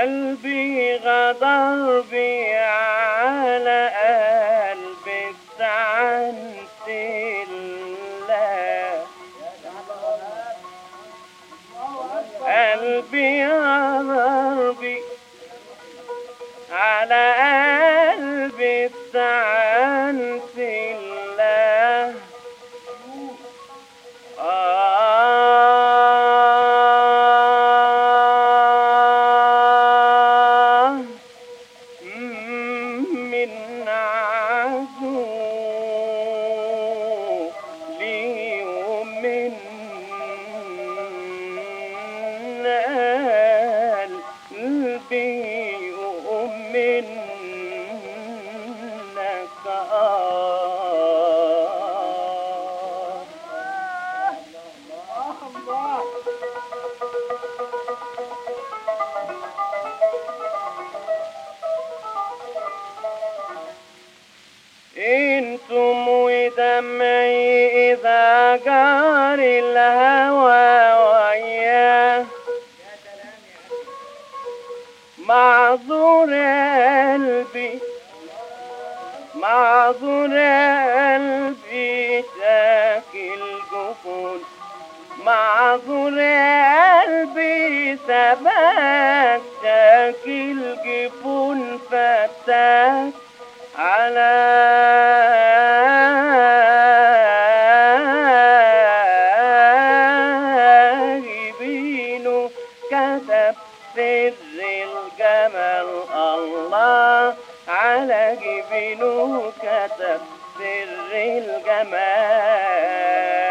قلبي غدر بي على قلبي استعنت الله. قلبي غدر بي على قلبي استعنت الله. من عدو لي ومن قلبي ومنك انتم ودمعي اذا جاري الهوى وياه. معذور قلبي معذور قلبي شاكي الجفون. معذور قلبي سباك شاكي الجفون فتاك على جبينه كتب سر الجمال. الله على جبينه كتب سر الجمال.